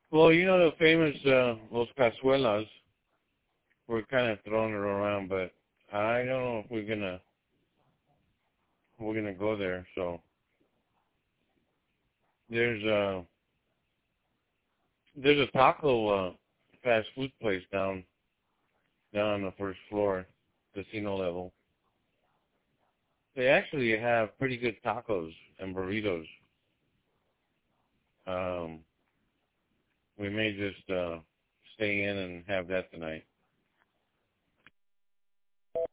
Well, you know the famous Los Cazuelas. We're kind of throwing it around, but I don't know if we're gonna go there. So there's a there's a taco fast food place down on the first floor, casino level. They actually have pretty good tacos and burritos. Um, we may just stay in and have that tonight.